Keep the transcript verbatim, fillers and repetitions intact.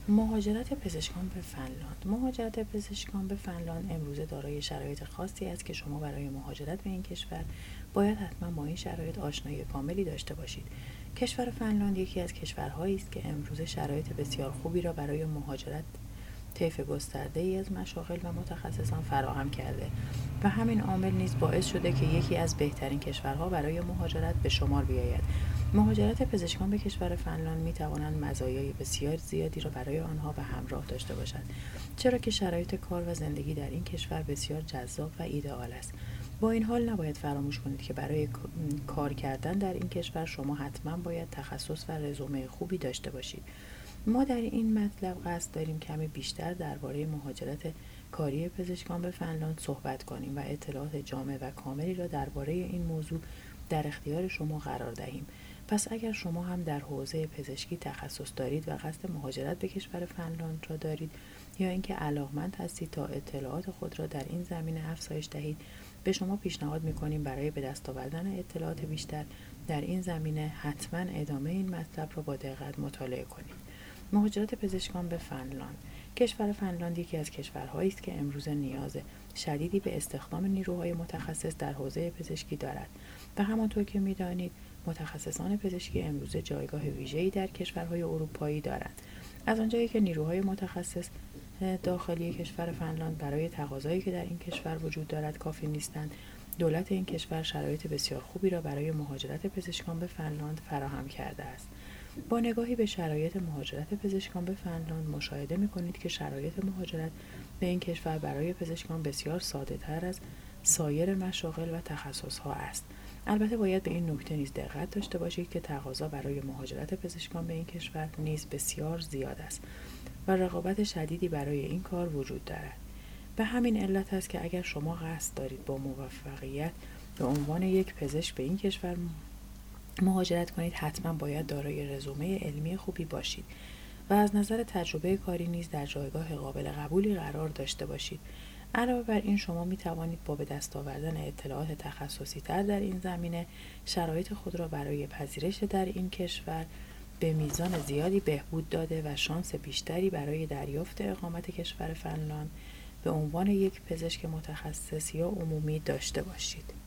مهاجرت پزشکان به فنلاند. مهاجرت پزشکان به فنلاند امروزه دارای شرایط خاصی است که شما برای مهاجرت به این کشور باید حتما با این شرایط آشنایی کاملی داشته باشید. کشور فنلاند یکی از کشورهایی است که امروزه شرایط بسیار خوبی را برای مهاجرت طیف گسترده‌ای از مشاغل و متخصصان فراهم کرده و همین عامل نیز باعث شده که یکی از بهترین کشورها برای مهاجرت به شمار بیاید. مهاجرت پزشکان به کشور فنلاند می توانند مزایای بسیار زیادی را برای آنها به همراه داشته باشد، چرا که شرایط کار و زندگی در این کشور بسیار جذاب و ایدئال است. با این حال نباید فراموش کنید که برای کار کردن در این کشور شما حتما باید تخصص و رزومه خوبی داشته باشید. ما در این مطلب قصد داریم کمی بیشتر درباره مهاجرت کاری پزشکان به فنلاند صحبت کنیم و اطلاعات جامع و کاملی را درباره این موضوع در اختیار شما قرار دهیم. پس اگر شما هم در حوزه پزشکی تخصص دارید و قصد مهاجرت به کشور فنلاند را دارید یا اینکه علاقمند هستید تا اطلاعات خود را در این زمینه افزایش دهید، به شما پیشنهاد می‌کنیم برای به دست آوردن اطلاعات بیشتر در این زمینه حتما ادامه این مطلب را با دقت مطالعه کنید. مهاجرت پزشکان به فنلاند. کشور فنلاند یکی از کشورهایی است که امروزه نیاز شدیدی به استخدام نیروهای متخصص در حوزه پزشکی دارد و همانطور که می‌دانید متخصصان پزشکی امروزه جایگاه ویژه‌ای در کشورهای اروپایی دارند. از آنجایی که نیروهای متخصص داخلی کشور فنلاند برای تقاضایی که در این کشور وجود دارد کافی نیستند، دولت این کشور شرایط بسیار خوبی را برای مهاجرت پزشکان به فنلاند فراهم کرده است. با نگاهی به شرایط مهاجرت پزشکان به فنلاند مشاهده می‌کنید که شرایط مهاجرت به این کشور برای پزشکان بسیار ساده‌تر از سایر مشاغل و تخصص‌ها است. البته باید به این نکته نیز دقت داشته باشید که تقاضا برای مهاجرت پزشکان به این کشور نیز بسیار زیاد است و رقابت شدیدی برای این کار وجود دارد. به همین علت است که اگر شما قصد دارید با موفقیت به عنوان یک پزشک به این کشور مهاجرت کنید، حتما باید دارای رزومه علمی خوبی باشید و از نظر تجربه کاری نیز در جایگاه قابل قبولی قرار داشته باشید. علاوه بر این شما می توانید با به دست آوردن اطلاعات تخصصی تر در این زمینه شرایط خود را برای پذیرش در این کشور به میزان زیادی بهبود داده و شانس بیشتری برای دریافت اقامت کشور فنلاند به عنوان یک پزشک متخصص یا عمومی داشته باشید.